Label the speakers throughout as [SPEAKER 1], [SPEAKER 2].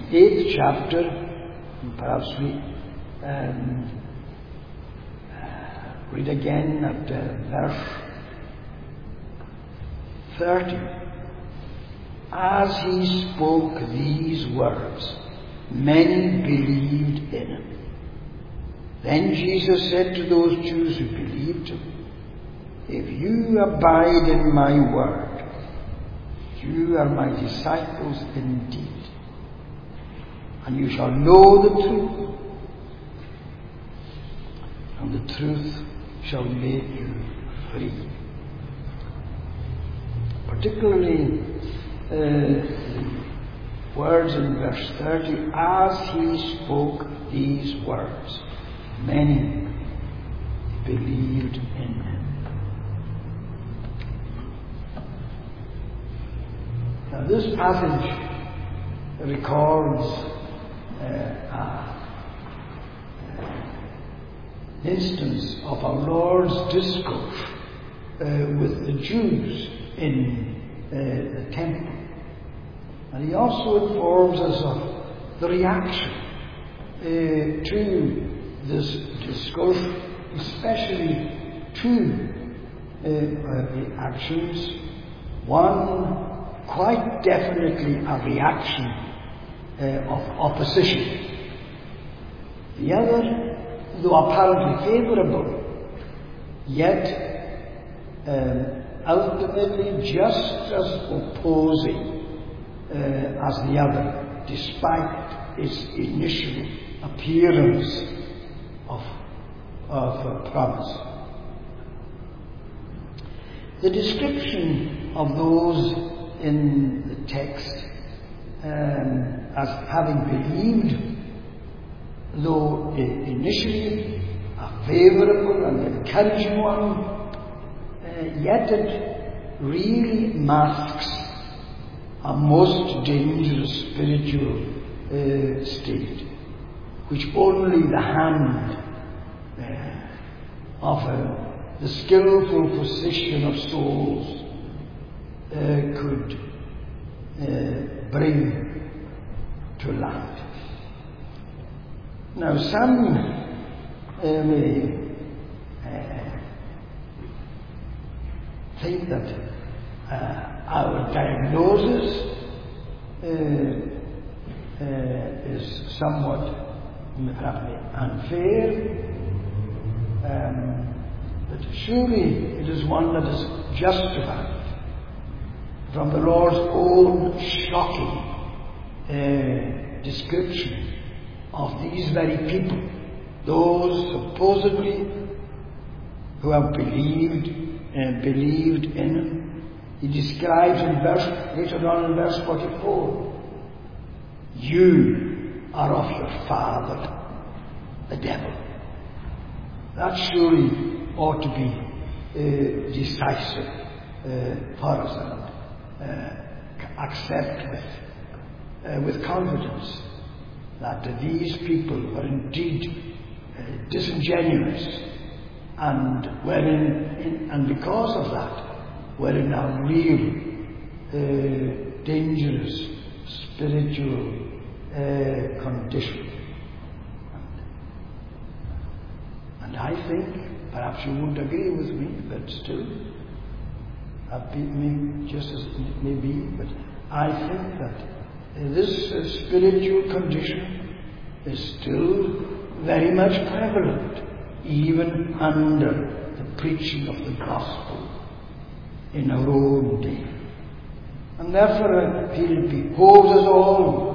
[SPEAKER 1] 8th chapter, and perhaps we read again at verse 30. As he spoke these words, many believed in him. Then Jesus said to those Jews who believed him, "If you abide in my word, you are my disciples indeed, and you shall know the truth, and the truth shall make you free." Particularly the words in verse 30, as he spoke these words, many believed in him. Now this passage records an instance of our Lord's discourse with the Jews in the temple. And he also informs us of the reaction to this discourse, especially two reactions. One, quite definitely a reaction of opposition. The other, though apparently favourable, yet ultimately just as opposing as the other, despite its initial appearance of promise. The description of those in the text as having believed, though initially a favourable and encouraging one, yet it really masks a most dangerous spiritual state, which only the hand of the skillful physician of souls could bring to light. Now, some may think that our diagnosis is somewhat unfair, but surely it is one that is justified from the Lord's own shocking description of these very people, those supposedly who have believed in him. He describes later on in verse 44, "You are of your father, the devil." That surely ought to be decisive for us, and accept with confidence that these people were indeed disingenuous, and because of that were in a real dangerous spiritual condition. And I think, perhaps you won't agree with me, but still, just as it may be, but I think that this spiritual condition is still very much prevalent, even under the preaching of the gospel in our own day. And therefore it behoves us all,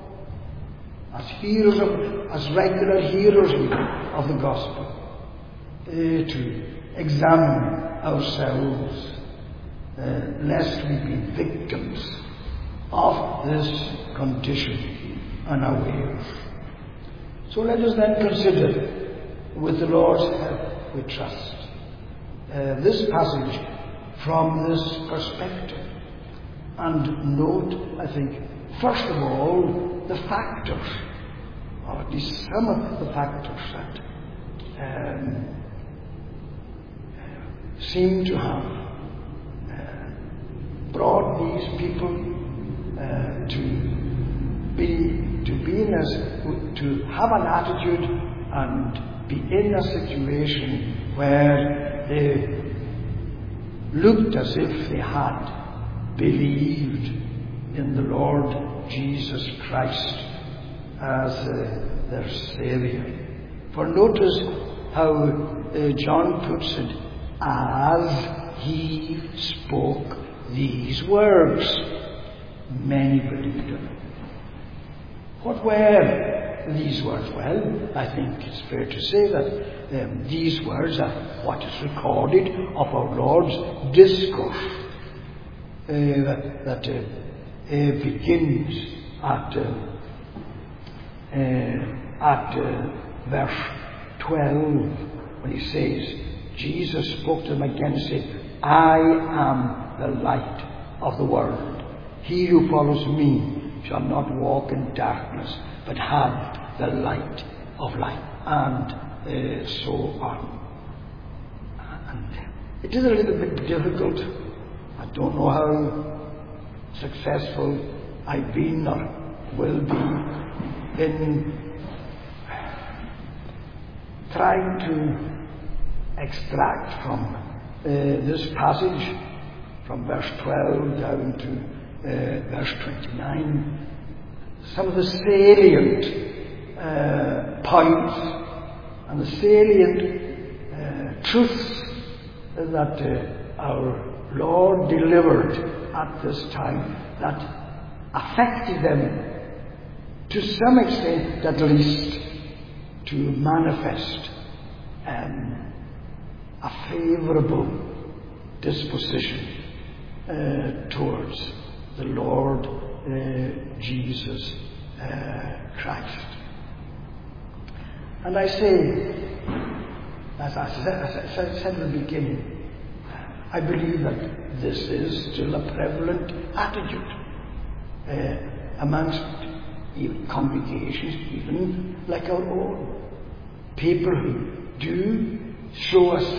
[SPEAKER 1] as regular hearers of the gospel, to examine ourselves, lest we be victims of this condition unawares. So let us then consider, with the Lord's help, we trust, this passage from this perspective, and note, I think, first of all, the factors, or at least some of the factors that seem to have brought these people mean as to have an attitude and be in a situation where they looked as if they had believed in the Lord Jesus Christ as their Saviour. For notice how John puts it, as he spoke these words, many believed him. What were these words? Well, I think it's fair to say that these words are what is recorded of our Lord's discourse that begins at verse 12, when he says, Jesus spoke to them again and said, I am the light of the world. He who follows me shall not walk in darkness, but have the light of life. And so on. And it is a little bit difficult. I don't know how successful I've been or will be in trying to extract from this passage, from verse 12 down to verse 29, some of the salient points and the salient truths that our Lord delivered at this time that affected them to some extent, at least, to manifest a favourable disposition towards the Lord Jesus Christ. And I say, as I said in the beginning, I believe that this is still a prevalent attitude amongst even congregations, even like our own. People who do show a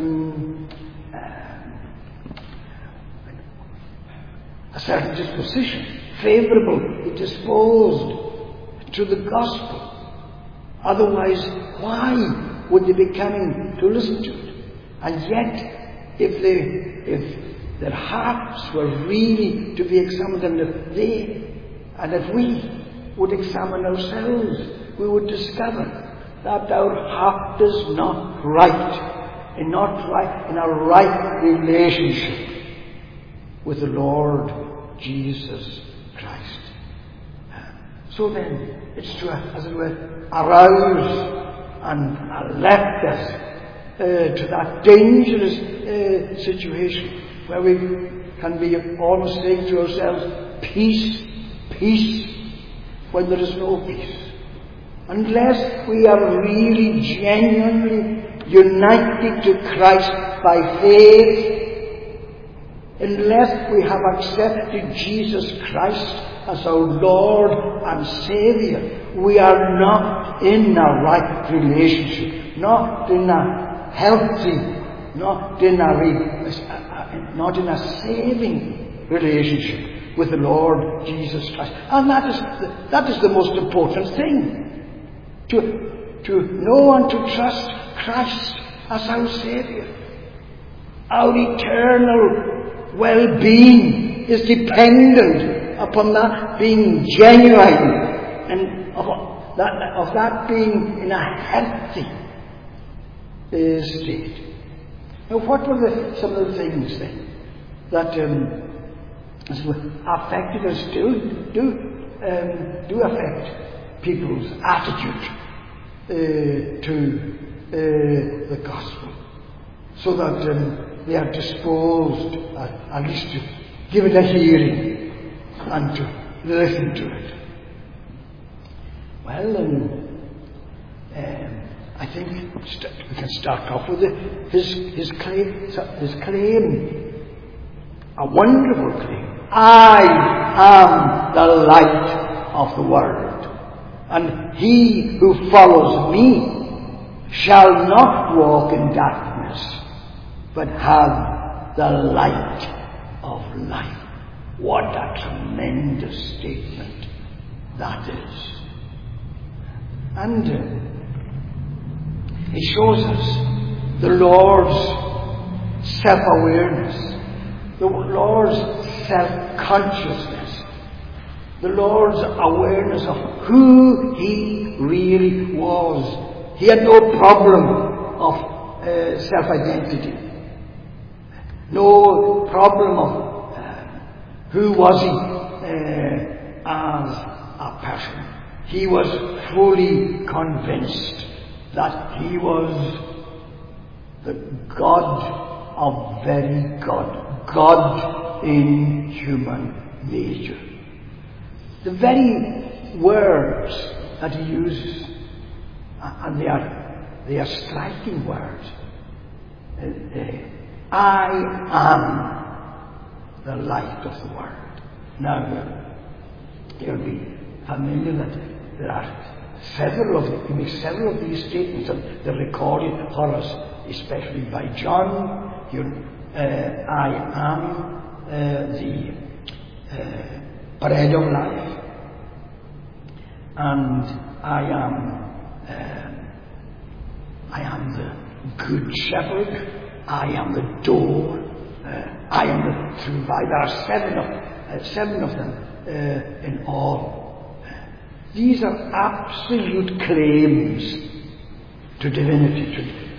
[SPEAKER 1] certain disposition, favourably disposed to the gospel. Otherwise, why would they be coming to listen to it? And yet, if their hearts were really to be examined, and if we would examine ourselves, we would discover that our heart is not right in a right relationship with the Lord Jesus Christ. So then, it's to, as it were, arouse and alert us to that dangerous situation where we can be almost saying to ourselves, peace, peace, when there is no peace. Unless we are really genuinely united to Christ by faith, unless we have accepted Jesus Christ as our Lord and Saviour, we are not in a right relationship, not in a healthy, not in a saving relationship with the Lord Jesus Christ. And that is the most important thing. To know and to trust Christ as our Saviour. Our eternal well-being is dependent upon that being genuine and of that being in a healthy state. Now, what were some of the things then that affected and still do affect people's attitude to the gospel, so that they are disposed at least to give it a hearing and to listen to it? Well, I think we can start off with his claim, a wonderful claim. I am the light of the world, and he who follows me shall not walk in darkness, but have the light of life. What a tremendous statement that is. And it shows us the Lord's self-awareness, the Lord's self-consciousness, the Lord's awareness of who He really was. He had no problem of self-identity, no problem of who was He as a person. He was fully convinced that He was the God of very God, God in human nature. The very words that He uses, and they are striking words. I am the light of the world. Now, you'll be familiar that there are he makes several of these statements, and they're recorded for us, especially by John. I am the bread of life, and I am the good shepherd, I am the door, I am the true vine. There are seven of them in all. These are absolute claims to divinity,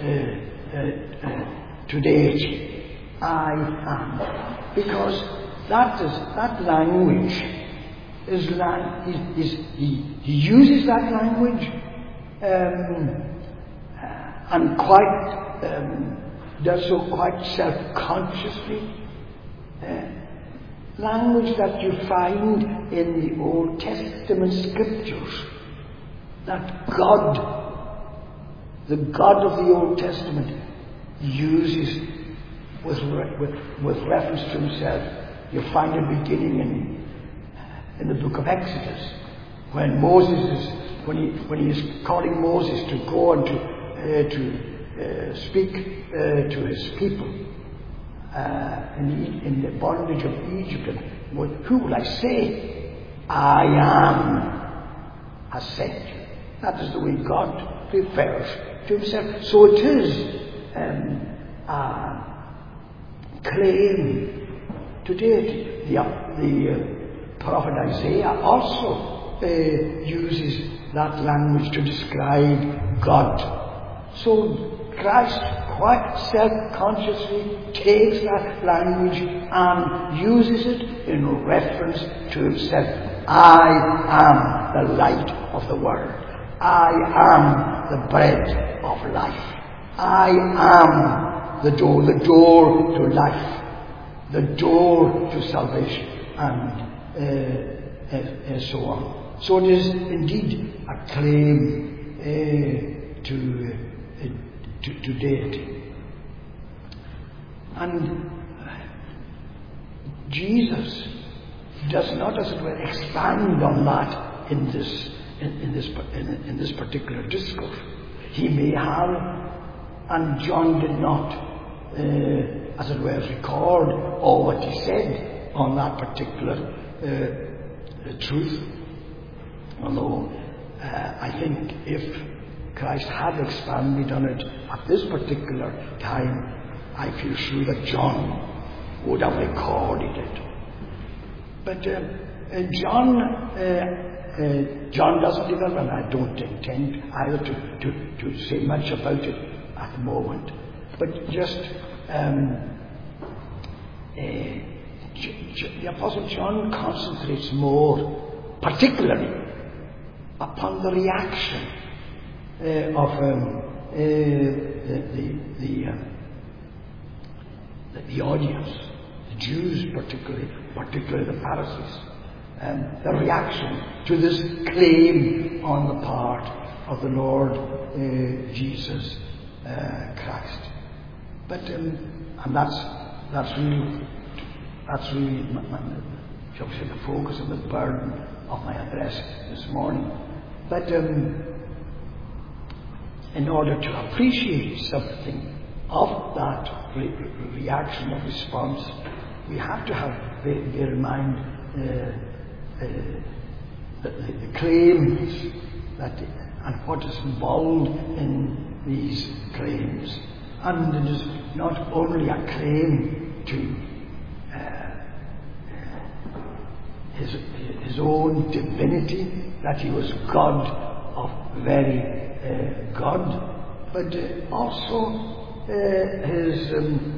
[SPEAKER 1] to deity. I am. Because that language he uses that language and does so quite self-consciously. Language that you find in the Old Testament scriptures, that God, the God of the Old Testament, uses with reference to Himself. You find it beginning in the book of Exodus, when he is calling Moses to go and to speak to his people in the bondage of Egypt. And who will I say? I am has sent you. That is the way God refers to Himself. So it is a claim to deity. The prophet Isaiah also uses that language to describe God. So Christ quite self-consciously takes that language and uses it in reference to Himself. I am the light of the world. I am the bread of life. I am the door to life, the door to salvation, and so on. So it is indeed a claim to deity. And Jesus does not, as it were, expand on that in this particular discourse. He may have, and John did not, as it were, record all what he said on that particular truth. Although I think if Christ had expanded on it at this particular time, I feel sure that John would have recorded it. But John doesn't develop, and I don't intend either to say much about it at the moment. But just the Apostle John concentrates more, particularly, upon the reaction of the audience, the Jews particularly the Pharisees, the reaction to this claim on the part of the Lord Jesus Christ. But and that's really shall we say, the focus and the burden of my address this morning. But in order to appreciate something of that reaction or response, we have to bear in mind the claims that and what is involved in these claims. And it is not only a claim to his own divinity, that he was God of very God, but also his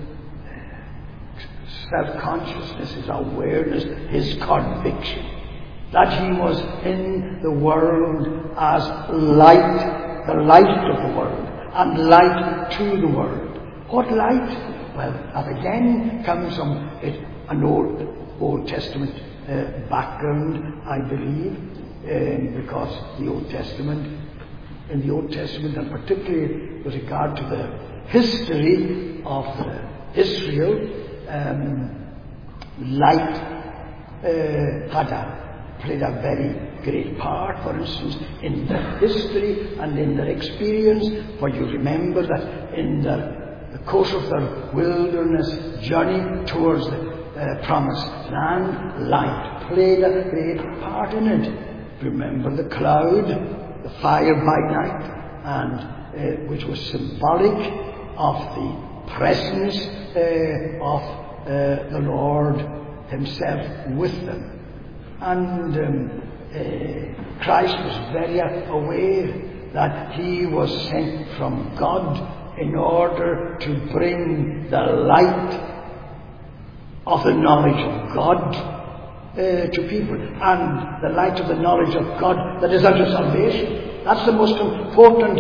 [SPEAKER 1] self-consciousness, his awareness, his conviction that he was in the world as light, the light of the world, and light to the world. What light? Well, that again comes from an Old Testament background, I believe, because in the Old Testament, and particularly with regard to the history of Israel, light played a very great part, for instance, in their history and in their experience. For you remember that in the course of their wilderness journey towards the promised land, light played a great part in it. Remember the cloud, the fire by night, and which was symbolic of the presence of the Lord himself with them. And Christ was very aware that he was sent from God in order to bring the light of the knowledge of God to people, and the light of the knowledge of God that is unto salvation. That's the most important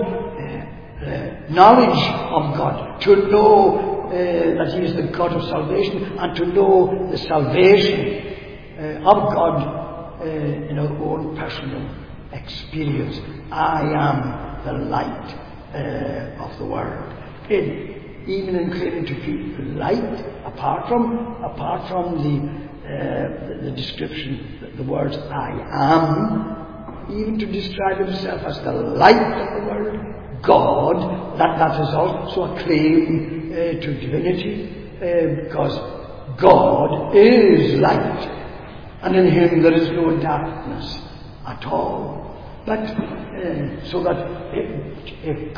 [SPEAKER 1] knowledge of God, to know that he is the God of salvation, and to know the salvation of God in our own personal experience. I am the light of the world. Even in claiming to be light, apart from the description, the words I am, even to describe himself as the light of the world, God, that is also a claim to divinity, because God is light, and in him there is no darkness at all. But so that if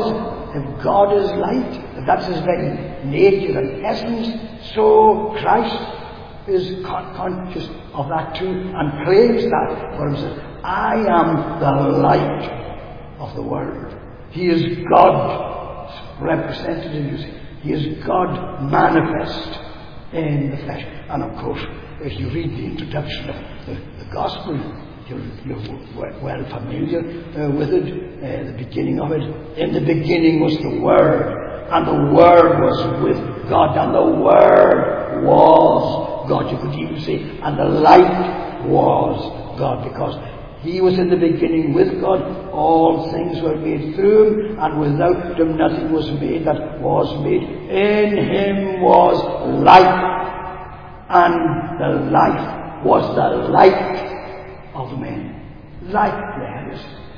[SPEAKER 1] God is light, if that's his very nature and essence, so Christ is conscious of that too, and claims that for himself. I am the light of the world. He is God represented, you see. He is God manifest in the flesh. And of course, if you read the introduction of the Gospel, you're well familiar with it, the beginning of it. In the beginning was the Word, and the Word was with God, and the Word was God. You could even say, and the light was God, because he was in the beginning with God. All things were made through him, and without him nothing was made that was made. In him was life, and the life was the light of men. Light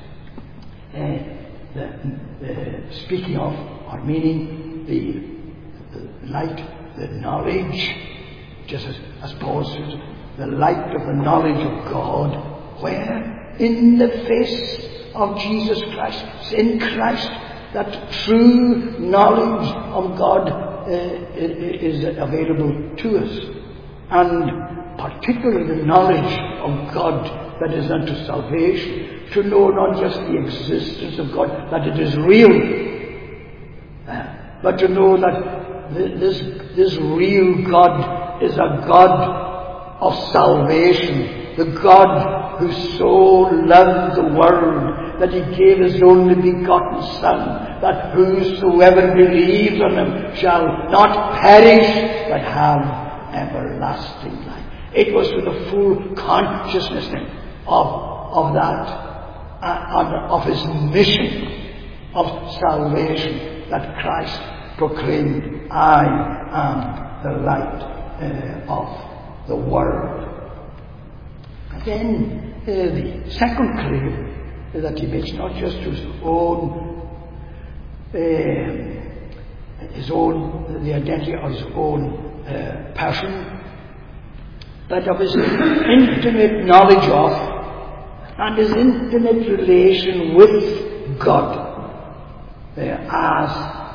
[SPEAKER 1] there is speaking of, or meaning, the light, the knowledge, just as Paul says, the light of the knowledge of God. Where? In the face of Jesus Christ. It's in Christ that true knowledge of God is available to us. And particularly the knowledge of God that is unto salvation. To know not just the existence of God, that it is real, but to know that this real God is a God of salvation. The God who so loved the world that he gave his only begotten Son, that whosoever believes on him shall not perish but have everlasting life. It was with the full consciousness of that, of his mission of salvation, that Christ proclaimed, I am the light of the world. Then the second claim that he makes, not just his own, the identity of his own person, but of his intimate knowledge of and his intimate relation with God as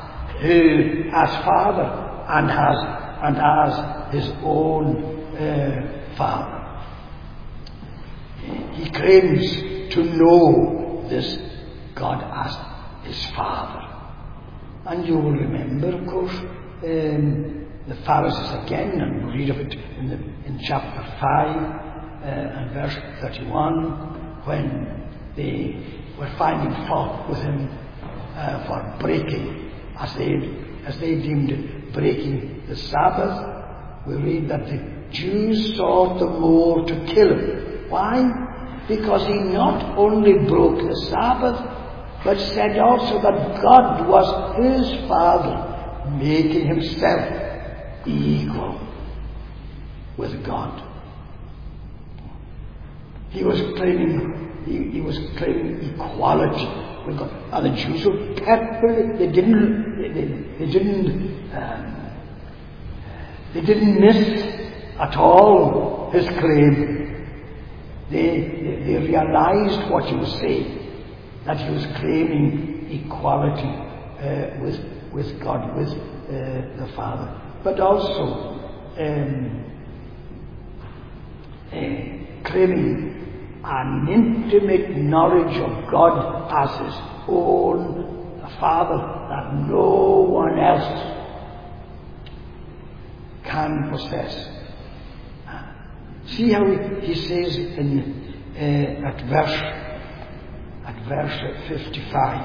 [SPEAKER 1] Father and as his own Father. He claims to know this God as his Father. And you will remember, of course, the Pharisees again, and we read of it in chapter 5 and verse 31, when they were finding fault with him for breaking, as they deemed it, breaking the Sabbath. We read that the Jews sought the more to kill him. Why? Because he not only broke the Sabbath, but said also that God was his Father, making himself equal with God. He was claiming equality with God. And the Jews were careful. They didn't miss at all his claim. They realized what he was saying, that he was claiming equality with God, with the Father, but also claiming an intimate knowledge of God as his own Father that no one else can possess. See how he says at verse 55,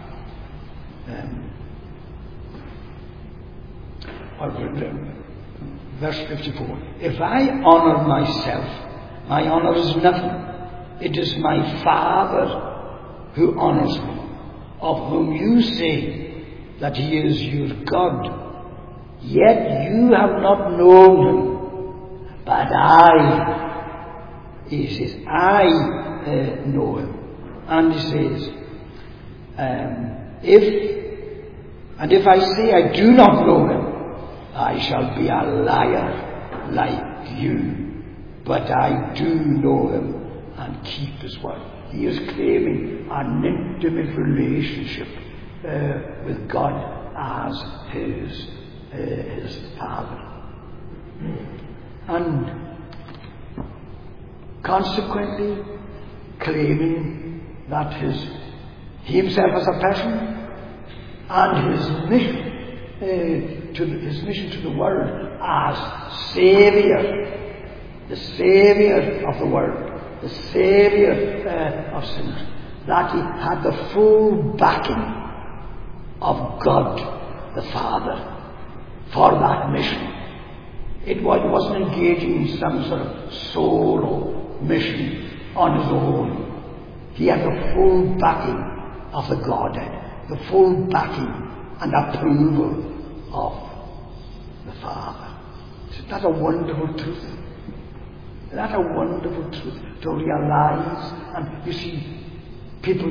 [SPEAKER 1] or verse 54. If I honor myself, my honor is nothing. It is my Father who honors me, of whom you say that he is your God. Yet you have not known him. But he says, I know him. And he says, if I say I do not know him, I shall be a liar like you. But I do know him and keep his word. He is claiming an intimate relationship with God as his Father. And consequently claiming that he himself as a person and his mission to the world as Saviour, the Saviour of the world, the Saviour of sinners, that he had the full backing of God the Father for that mission. It wasn't engaging in some sort of solo mission on his own. He had the full backing of the Godhead, the full backing and approval of the Father. Isn't that a wonderful truth? Isn't that a wonderful truth to realize? And you see, people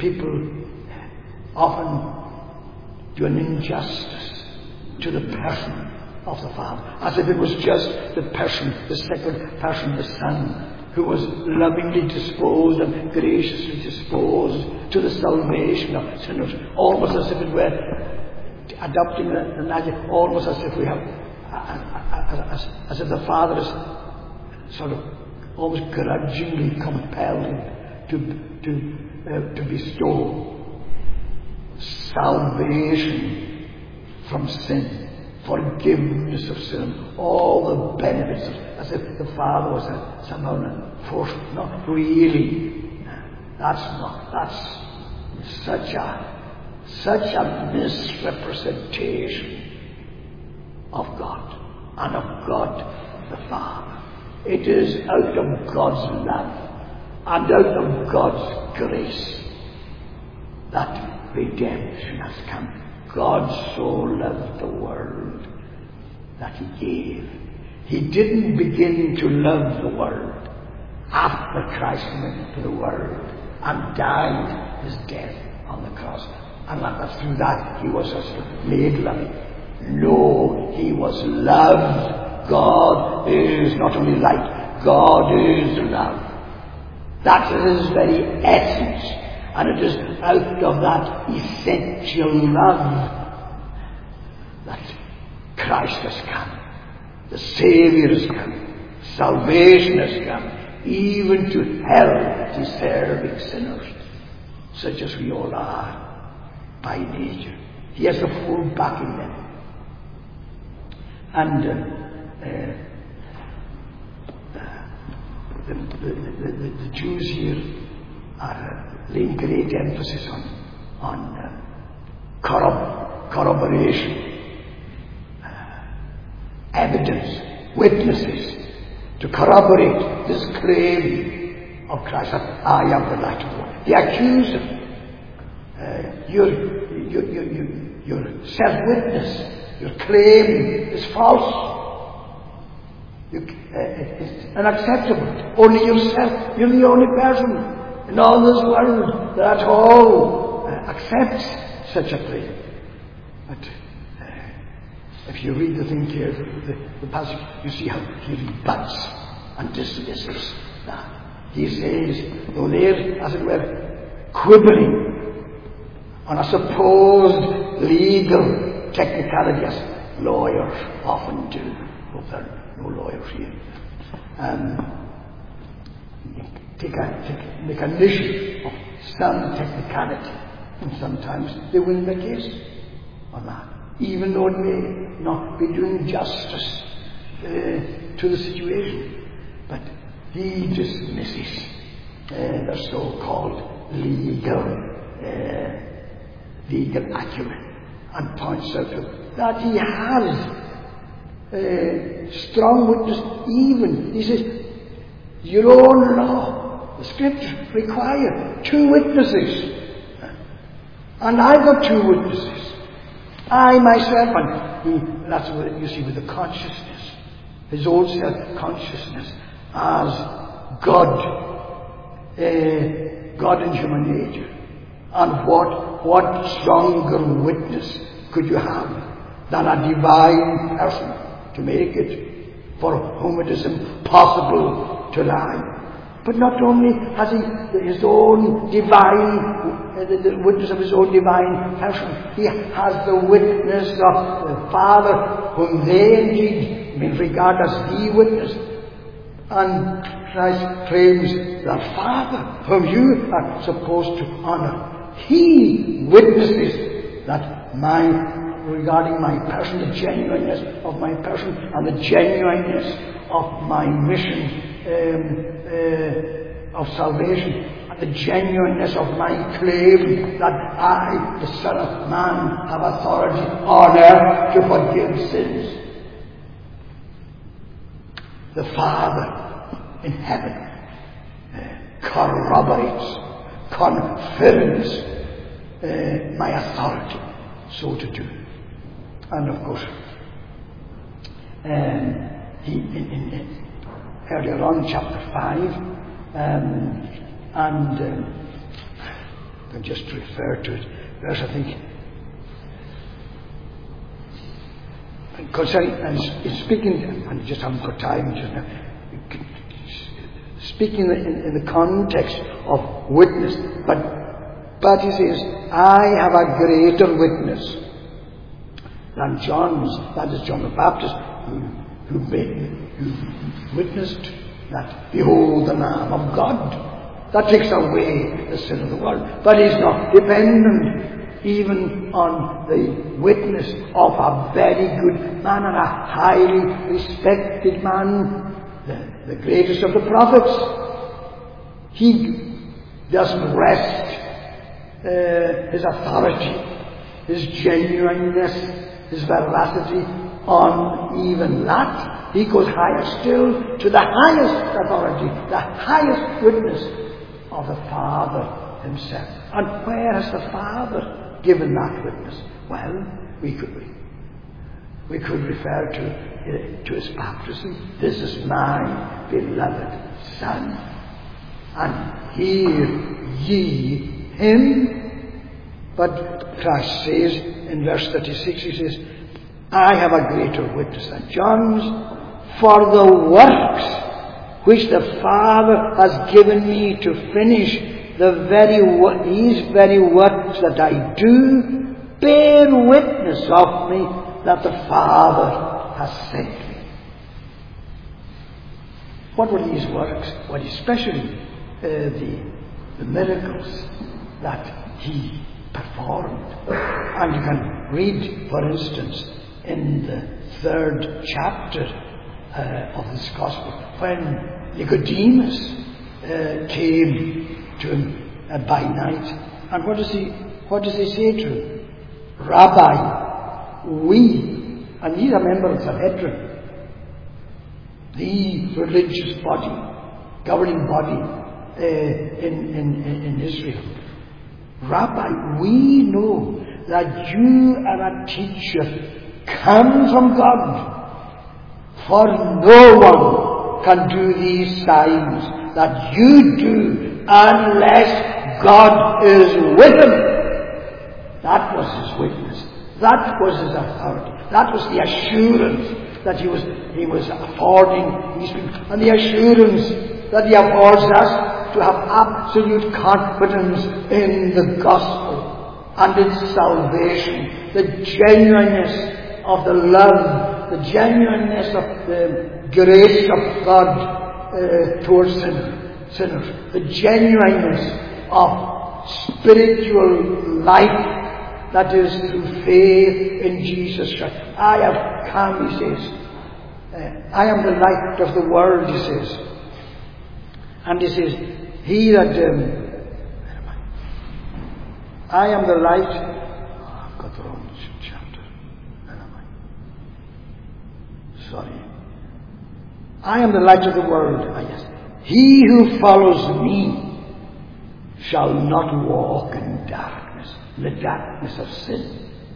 [SPEAKER 1] often do an injustice to the person of the Father, as if it was just the person, the second person, the Son, who was lovingly disposed and graciously disposed to the salvation of sinners, almost as if it were adopting the magic, almost as if we have, as if the Father is sort of almost grudgingly compelled to bestow salvation from sin, forgiveness of sin, all the benefits, as if the Father was somehow forced. Not really. That's such a misrepresentation of God and of God the Father. It is out of God's love and out of God's grace that redemption has come. God so loved the world that he gave. He didn't begin to love the world after Christ went into the world and died his death on the cross. And that through that he was made loving. No, he was loved. God is not only light, God is love. That is his very essence. And it is out of that essential love that Christ has come. The Saviour has come. Salvation has come. Even to hell deserving sinners, such as we all are by nature. He has the full backing then. And the Jews here are laying great emphasis on corroboration, evidence, witnesses to corroborate this claim of Christ that I am the light of the world. The accuser, your self-witness, your claim is false. It's unacceptable. Only yourself, you're the only person in all this world that at all accepts such a claim. But if you read the thing here, the passage, you see how he rebuts and dismisses that. He says, though they're, as it were, quibbling on a supposed legal technicality, as lawyers often do. Hope there are no lawyers here. Make an issue of some technicality, and sometimes they win the case on that, even though it may not be doing justice to the situation. But he dismisses the so-called legal acumen and points out that he has strong witness. Even, he says, your own law, the scriptures require 2 witnesses. And I've got 2 witnesses. I myself, and that's what you see with the consciousness, his own self-consciousness as God in human nature. And what stronger witness could you have than a divine person to make it, for whom it is impossible to lie? But not only has he his own divine, the witness of his own divine person, he has the witness of the Father, whom they indeed may regard as the witness. And Christ claims the Father, whom you are supposed to honor. He witnesses that regarding my person, the genuineness of my person and the genuineness of my mission of salvation, and the genuineness of my claim that I, the Son of Man, have authority on earth to forgive sins. The Father in heaven corroborates, confirms my authority so to do. And of course, earlier on, chapter 5, I'll just refer to it. There's, I think, concerning, and speaking, and I just haven't got time just now, speaking in the context of witness, but he says, I have a greater witness than John's, that is John the Baptist, who witnessed that, behold the Lamb of God that takes away the sin of the world. But he's not dependent even on the witness of a very good man and a highly respected man, the greatest of the prophets. He doesn't rest his authority, his genuineness, his veracity on even that. He goes higher still to the highest authority, the highest witness of the Father himself. And where has the Father given that witness? Well, we could refer to his baptism. This is my beloved Son, and hear ye him. But Christ says in verse 36, he says, I have a greater witness than John's, for the works which the Father has given me to finish these very works that I do, bear witness of me that the Father has sent me. What were these works? Well, especially the miracles that he performed. And you can read, for instance, in the 3rd chapter of this Gospel, when Nicodemus came to him by night. And what does he say to him? Rabbi, we, and he's a member of the Sanhedrin, the religious body, governing body in Israel. Rabbi, we know that you are a teacher come from God, for no one can do these signs that you do unless God is with him. That was his witness. That was his authority. That was the assurance that he was affording these people. And the assurance that he affords us to have absolute confidence in the gospel and its salvation, the genuineness of the love, the genuineness of the grace of God towards sinners, the genuineness of spiritual life that is through faith in Jesus Christ. I have come, he says. I am the light of the world, he says. And he says, I am the light. I've got the wrong chapter. Sorry. I am the light of the world. Yes. He who follows me shall not walk in darkness, the darkness of sin.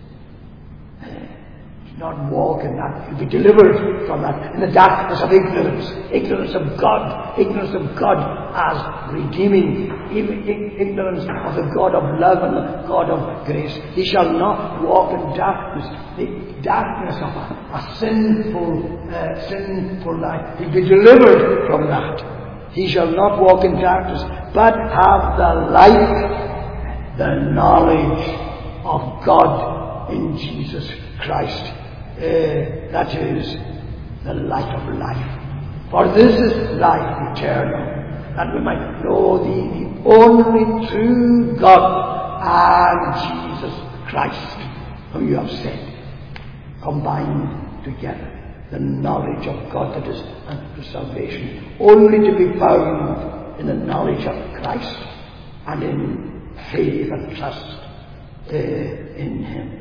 [SPEAKER 1] Not walk in that. You'll be delivered from that. In the darkness of ignorance. Ignorance of God. Ignorance of God as redeeming. Ignorance of the God of love and the God of grace. He shall not walk in darkness. The darkness of a sinful life. He'll be delivered from that. He shall not walk in darkness, but have the light, the knowledge of God in Jesus Christ. That is the light of life. For this is life eternal, that we might know thee, the only true God, and Jesus Christ, whom you have sent. Combined together, the knowledge of God that is unto salvation, only to be found in the knowledge of Christ and in faith and trust in Him.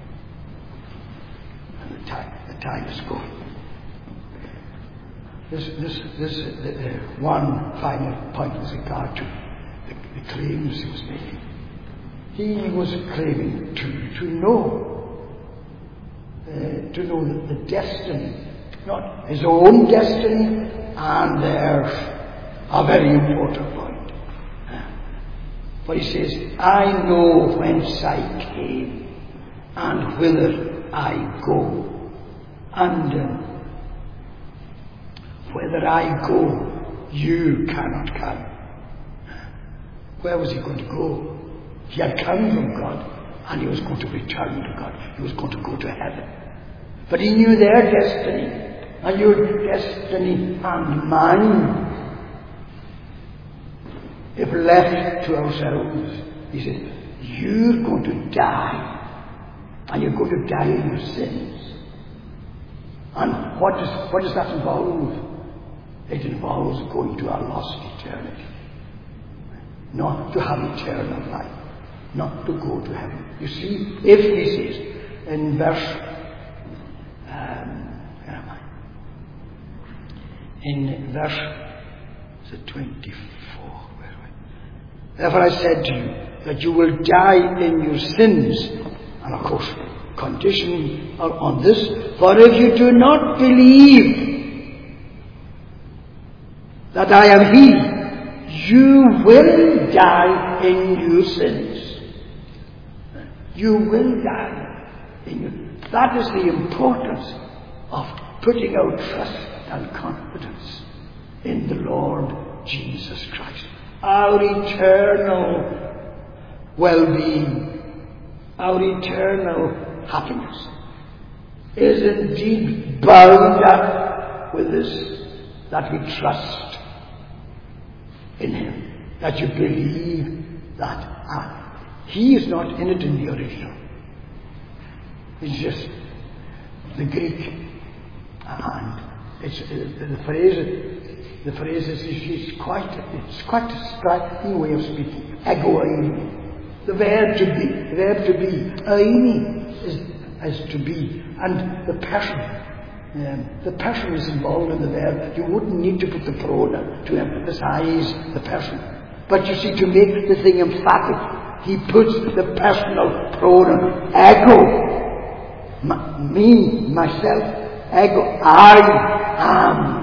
[SPEAKER 1] The time is gone. This one final point with regard to the claims he was making. He was claiming to know the destiny, not his own destiny, and there's a very important point. For he says, I know whence I came and whither I go. And whether I go, you cannot come. Where was he going to go? He had come from God, and he was going to return to God. He was going to go to heaven. But he knew their destiny, and your destiny and mine. If left to ourselves, he said, you're going to die, and you're going to die in your sins. And what does that involve? It involves going to a lost eternity. Not to have eternal life. Not to go to heaven. You see, if he says in verse, where am I? In verse 24, where am I? Therefore I said to you that you will die in your sins. And of course, condition on this, for if you do not believe that I am He, you will die in your sins. You will die in your... That is the importance of putting our trust and confidence in the Lord Jesus Christ. Our eternal well-being, our eternal happiness is indeed bound up with this, that we trust in Him, that you believe that He is not in it in the original. It's just the Greek, and it's the phrase is quite a striking way of speaking. Ego eimi, the verb to be. Eimi is to be, and the passion is involved in the verb. You wouldn't need to put the pronoun to emphasize the passion. But you see, to make the thing emphatic, he puts the personal pronoun, ego. Me, myself, ego, I am.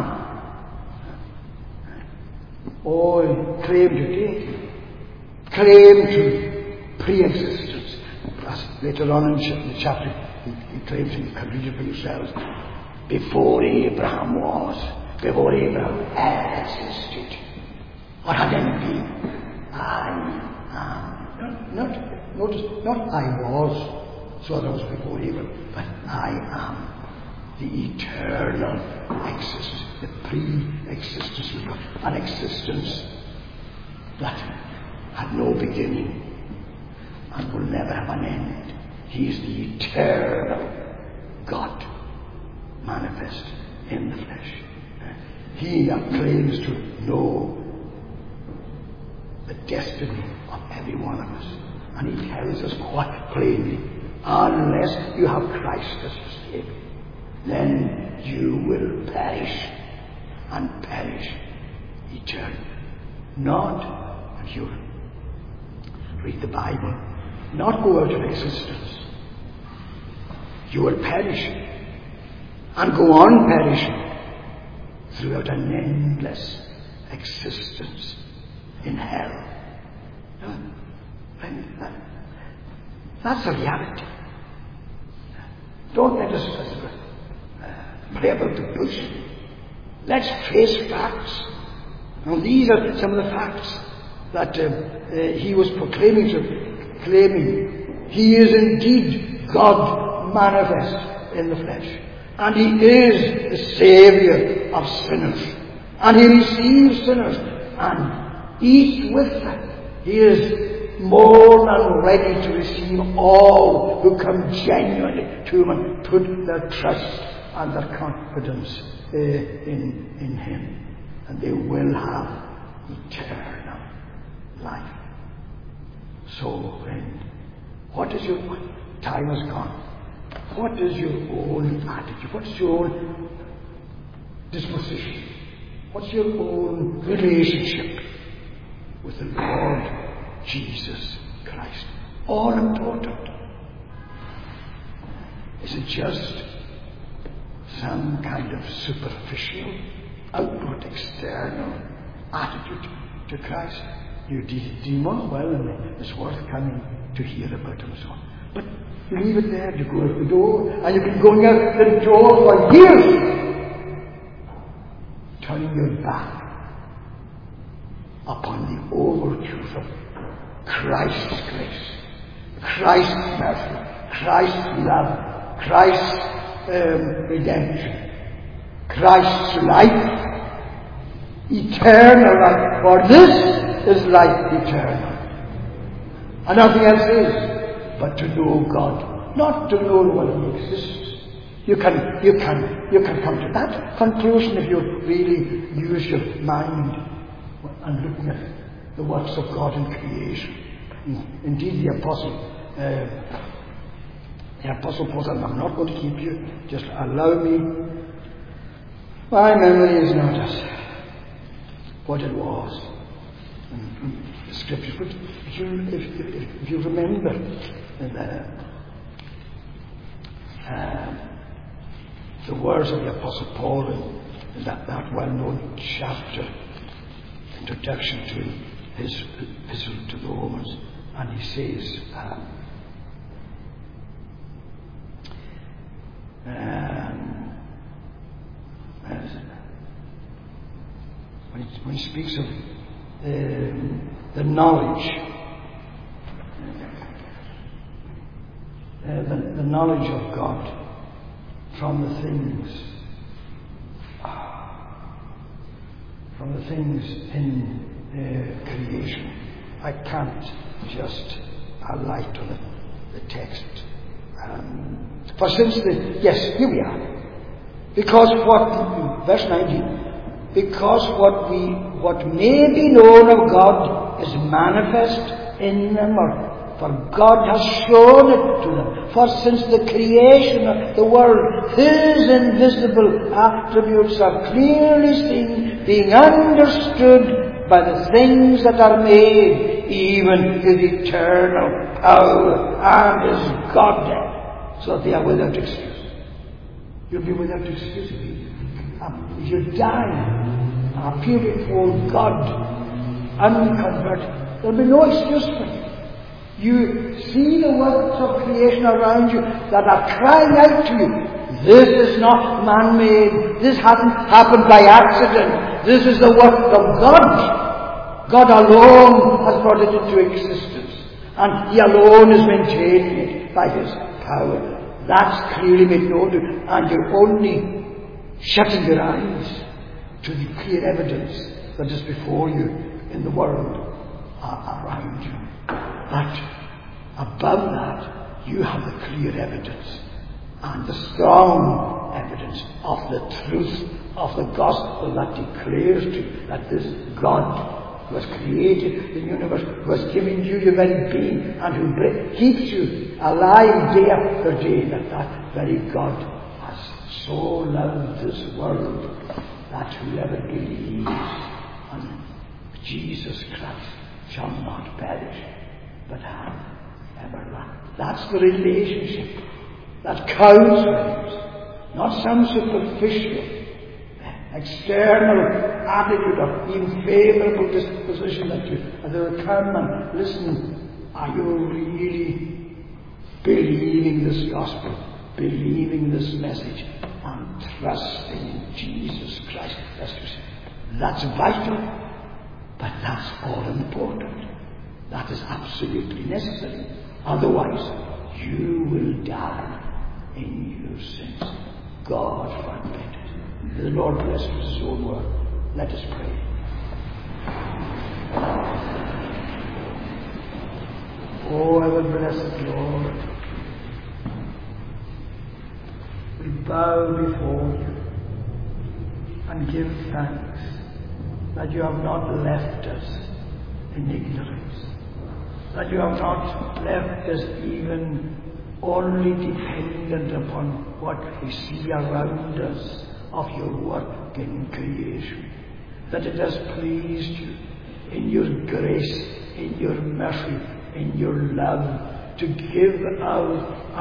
[SPEAKER 1] Oh, claim to deity, claim to pre-existence. Later on in the chapter, he claims, and you can read it for yourselves, before Abraham was, before Abraham existed, or had any being, I am. Not I was. So that was before Abraham, but I am the eternal existence, the pre-existence of God, an existence that had no beginning and will never have an end. He is the eternal God manifest in the flesh. He claims to know the destiny of every one of us, and he tells us quite plainly, unless you have Christ as your Savior, then you will perish, and perish eternally. Not, if you read the Bible, not go out of existence. You will perish, and go on perishing throughout an endless existence in hell. That's the reality. Don't let us play about the bush. Let's face facts. Now these are some of the facts that he was claiming. He is indeed God manifest in the flesh. And he is the Saviour of sinners. And he receives sinners and eats with them. He is more than ready to receive all who come genuinely to him and put their trust and their confidence in him. And they will have eternal life. So, friend, what is your time has gone? What is your own attitude? What's your own disposition? What's your own relationship with the Lord Jesus Christ? All important. Is it just some kind of superficial, outward, external attitude to Christ? You demon, well, it's worth coming to hear about him so. But you leave it there, you go out the door, and you've been going out the door for years, turning your back upon the overtures of Christ's grace, Christ's mercy, Christ's love, Christ's redemption, Christ's life, eternal life. For this is life eternal. And nothing else is but to know God, not to know whether he exists. You can come to that conclusion if you really use your mind and looking at the works of God in creation. Indeed, the Apostle Paul said, I'm not going to keep you, just allow me. My memory is not as what it was in the Scriptures. But if you remember the words of the Apostle Paul in that well-known chapter, introduction to his epistle to the Romans, and he says, where is it? he speaks of the knowledge. The knowledge of God from the things in creation. I can't just alight on the text. For since here we are. Because verse 19, because what may be known of God is manifest in them, for God has shown it to them. For since the creation of the world, His invisible attributes are clearly seen, being understood by the things that are made, even His eternal power and His Godhead. So they are without excuse. You'll be without excuse. If you die, appear before God unconverted, there'll be no excuse for you. You see the works of creation around you that are crying out to you. This is not man-made. This hasn't happened by accident. This is the work of God. God alone has brought it into existence. And He alone is maintaining it by His power. That's clearly made known to you. And you're only shutting your eyes to the clear evidence that is before you in the world around you. But above that, you have the clear evidence and the strong evidence of the truth of the gospel that declares to you that this God who has created the universe, who has given you your very being, and who keeps you alive day after day, that very God has so loved this world that whoever believes on Jesus Christ shall not perish, but have everlasting. That's the relationship that counts, friends. Not some superficial, external attitude or even favourable disposition that you will come and listen. Are you really believing this gospel, believing this message, and trusting in Jesus Christ? That's vital, but that's all important. That is absolutely necessary. Otherwise, you will die in your sins. God forbid. May the Lord bless His own word. Let us pray. Oh, ever blessed Lord, we bow before you and give thanks that you have not left us in ignorance, that you have not left us even only dependent upon what we see around us of your work in creation, that it has pleased you in your grace, in your mercy, in your love, to give our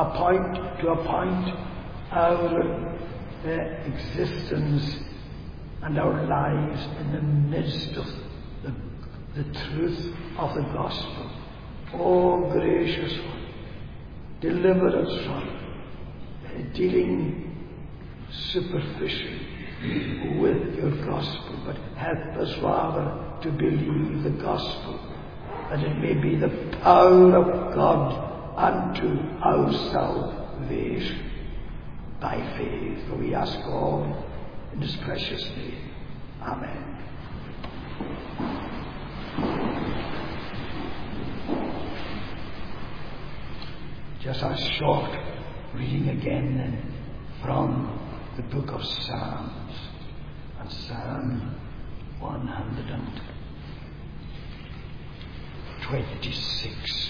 [SPEAKER 1] existence and our lives in the midst of the truth of the gospel. Oh, gracious one, deliver us from dealing superficially with your gospel, but help us rather to believe the gospel, that it may be the power of God unto our salvation by faith. For we ask all in His precious name. Amen. Just a short reading again then from the book of Psalms, and Psalm 126.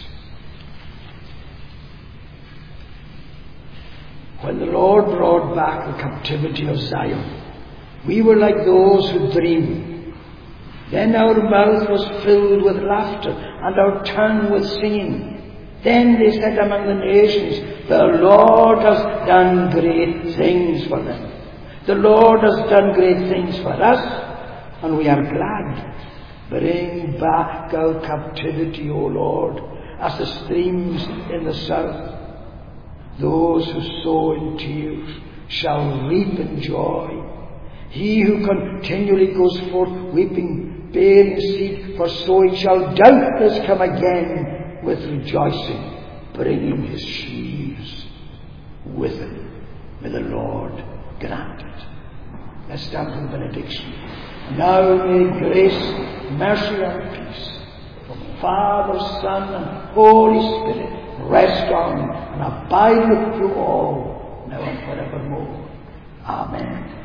[SPEAKER 1] When the Lord brought back the captivity of Zion, we were like those who dream. Then our mouth was filled with laughter, and our tongue with singing. Then they said among the nations, the Lord has done great things for them. The Lord has done great things for us, and we are glad. Bring back our captivity, O Lord, as the streams in the south. Those who sow in tears shall reap in joy. He who continually goes forth weeping bearing seed, for so he shall doubtless come again with rejoicing, bringing his sheaves with him. May the Lord grant it. Let's stand for the benediction. And now may grace, mercy and peace from Father, Son and Holy Spirit rest on and abide with you all, now and forevermore. Amen.